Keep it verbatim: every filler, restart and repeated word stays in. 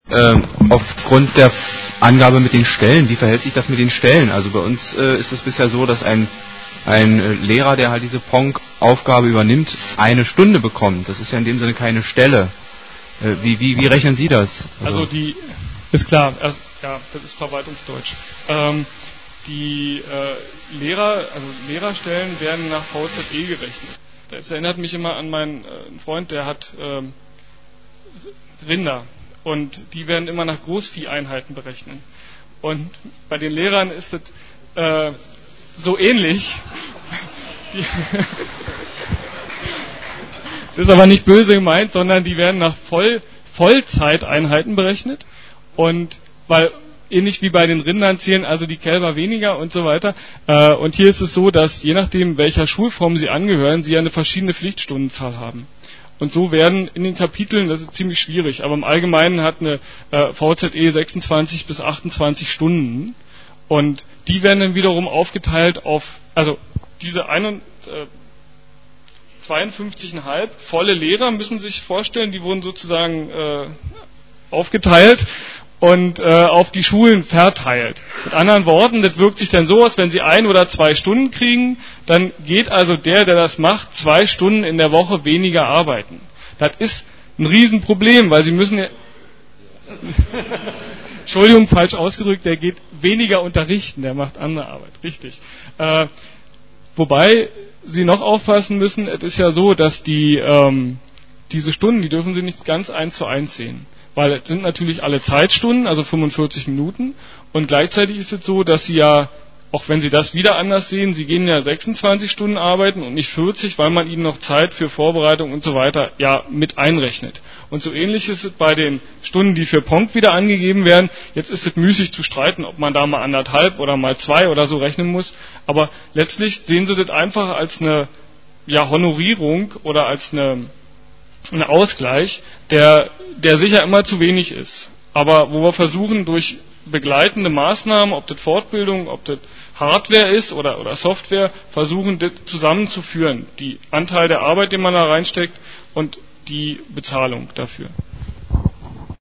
Ähm, aufgrund der Angabe mit den Stellen, wie verhält sich das mit den Stellen? Also bei uns äh, ist es bisher so, dass ein, ein äh, Lehrer, der halt diese Ponk-Aufgabe übernimmt, eine Stunde bekommt. Das ist ja in dem Sinne keine Stelle. Äh, wie, wie, wie rechnen Sie das? Also, also die, ist klar, erst, ja, das ist Verwaltungsdeutsch. Ähm, die äh, Lehrer, also Lehrerstellen werden nach V Z E gerechnet. Das erinnert mich immer an meinen äh, Freund, der hat ähm, Rinder. Und die werden immer nach Großvieheinheiten berechnet. Und bei den Lehrern ist es äh, so ähnlich. Das ist aber nicht böse gemeint, sondern die werden nach Voll, Vollzeiteinheiten berechnet. Und weil ähnlich wie bei den Rindern zählen also die Kälber weniger und so weiter. Äh, und hier ist es so, dass je nachdem, welcher Schulform sie angehören, sie eine verschiedene Pflichtstundenzahl haben. Und so werden in den Kapiteln, das ist ziemlich schwierig, aber im Allgemeinen hat eine äh, V Z E sechsundzwanzig bis achtundzwanzig Stunden und die werden dann wiederum aufgeteilt auf, also diese ein, äh, zweiundfünfzig Komma fünf volle Lehrer müssen sich vorstellen, die wurden sozusagen äh, aufgeteilt und äh, auf die Schulen verteilt. Mit anderen Worten, das wirkt sich dann so aus, wenn Sie ein oder zwei Stunden kriegen, dann geht also der, der das macht, zwei Stunden in der Woche weniger arbeiten. Das ist ein Riesenproblem, weil Sie müssen ja Entschuldigung, falsch ausgedrückt, der geht weniger unterrichten, der macht andere Arbeit, richtig. Äh, wobei Sie noch aufpassen müssen, es ist ja so, dass die ähm, diese Stunden, die dürfen Sie nicht ganz eins zu eins sehen. Weil es sind natürlich alle Zeitstunden, also fünfundvierzig Minuten. Und gleichzeitig ist es so, dass Sie ja, auch wenn Sie das wieder anders sehen, Sie gehen ja sechsundzwanzig Stunden arbeiten und nicht vierzig, weil man Ihnen noch Zeit für Vorbereitung und so weiter ja mit einrechnet. Und so ähnlich ist es bei den Stunden, die für Ponk wieder angegeben werden. Jetzt ist es müßig zu streiten, ob man da mal anderthalb oder mal zwei oder so rechnen muss. Aber letztlich sehen Sie das einfach als eine ja, Honorierung oder als eine ein Ausgleich, der, der sicher immer zu wenig ist. Aber wo wir versuchen, durch begleitende Maßnahmen, ob das Fortbildung, ob das Hardware ist oder, oder Software, versuchen, das zusammenzuführen. Die Anteil der Arbeit, den man da reinsteckt und die Bezahlung dafür.